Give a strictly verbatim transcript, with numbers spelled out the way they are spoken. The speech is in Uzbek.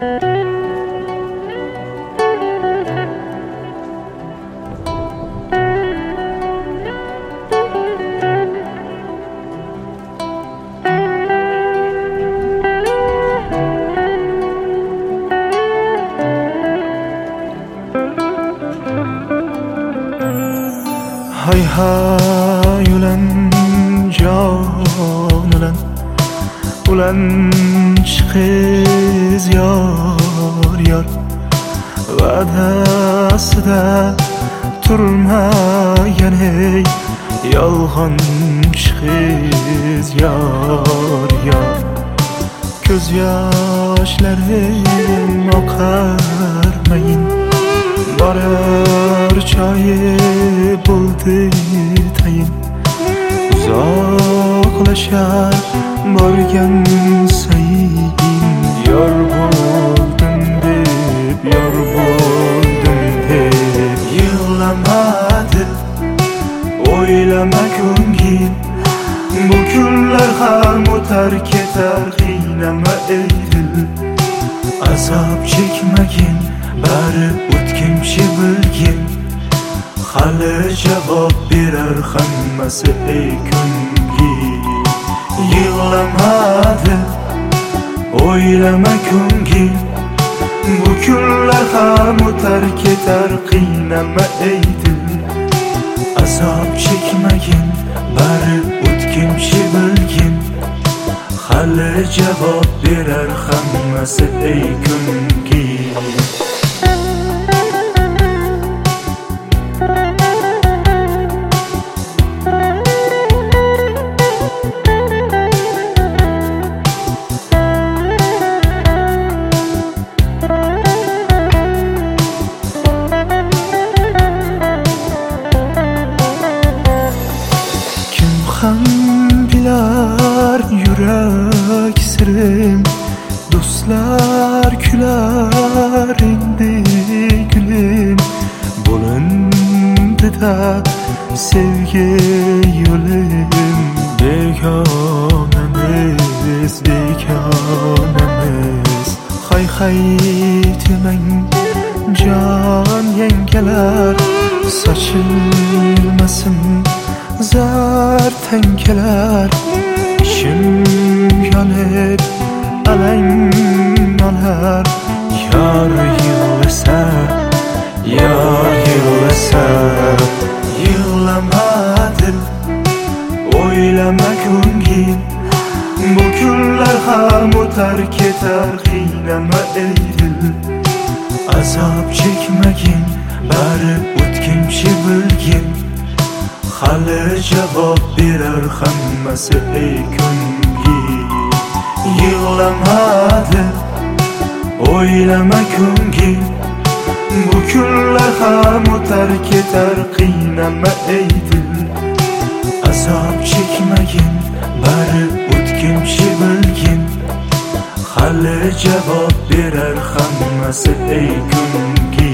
Hay hay ulan can ulan ulan chiqiz yor yor va'dasida turmagan ey yolg'on chiqiz yor yor ko'z yoshlarim oqarmayin borar choyi bo'ldi tayin uzoqlashar borgan sayin yor bo'ldim deb yor bo'ldim deb yig'lamadi o'ylama ko'ngil bu kunlar ham o'tar ketar qiynama ey dil azob chekmagin bari o'tkinchi bilgin hali javob berar hammasi ey ko'ngil yig'lamadi o'ylama ko'ngil bu kunlar ham o'tar ketar qiynama ey dil azob chekmagin bari o'tkinchi bilgin hali javob berar hammasi ey ko'ngil ham bilar yurak sirim do'stlar kular endi gulim bo'lindi-da sevgi yo'lim begonamiz begonamiz hay hay demang jon yangalar sochilmasin zar tankalar ishim yonib alang olar yor yig'lasa yor yig'lasa yig'lamadi o'ylama ko'ngil bu kunlar ham o'tar ketar qiynama ey dil azob chekmagin bari o'tkinchi bilgin hali javob berar hammasi ey ko'ngil yig'lamadi o'ylama ko'ngil bu kunlar ham o'tar ketar qiynama ey dil azob chekmagin bari o'tkinchi bilgin hali javob berar hammasi ey ko'ngil